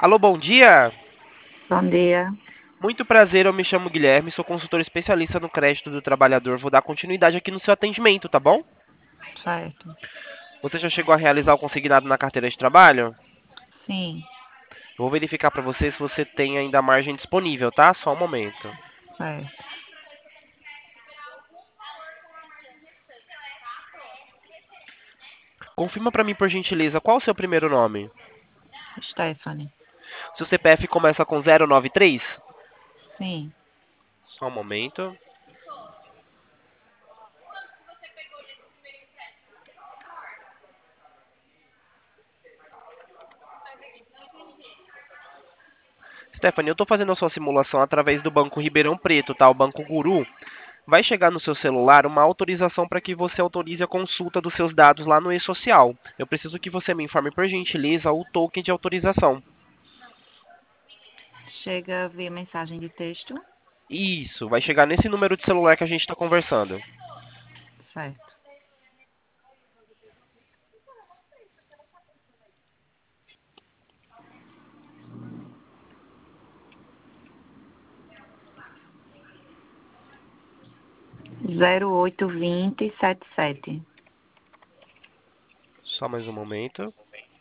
Alô, bom dia. Bom dia. Muito prazer, eu me chamo Guilherme, sou consultor especialista no crédito do trabalhador. Vou dar continuidade aqui no seu atendimento, tá bom? Certo. Você já chegou a realizar o consignado na carteira de trabalho? Sim, Eu vou verificar para você se você tem ainda margem disponível, tá? Só um momento. certo. Confirma para mim, por gentileza, qual o seu primeiro nome? Stephanie. Seu CPF começa com 093? Sim. Só um momento. Stephanie, eu estou fazendo a sua simulação através do Banco Ribeirão Preto, tá? O Banco Guru. Vai chegar no seu celular uma autorização para que você autorize a consulta dos seus dados lá no e-social. Eu preciso que você me informe, por gentileza, o token de autorização. Chega via mensagem de texto. Isso, vai chegar nesse número de celular que a gente está conversando. Certo. Zero oito vinte sete sete. Só mais um momento.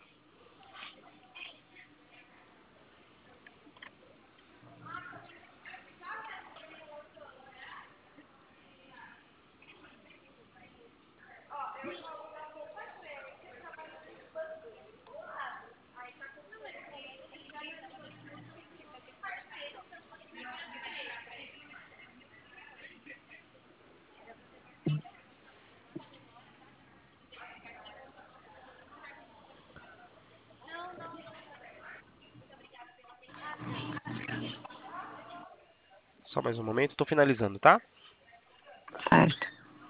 Só mais um momento, estou finalizando, tá? Certo.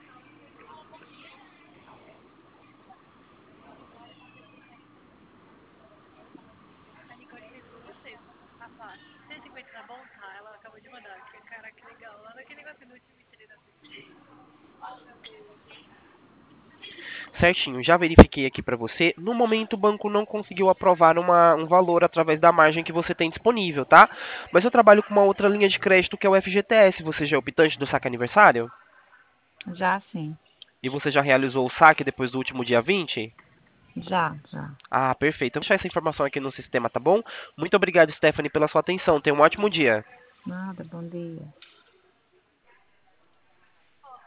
Certinho, já verifiquei aqui para você. No momento, o banco não conseguiu aprovar um valor através da margem que você tem disponível, tá? Mas eu trabalho com uma outra linha de crédito que é o FGTS. Você já é optante do saque aniversário? Já sim. E você já realizou o saque depois do último dia 20? Já, já. Ah, perfeito. Eu vou deixar essa informação aqui no sistema, tá bom? Muito obrigado, Stephanie, pela sua atenção. Tenha um ótimo dia. Nada, bom dia.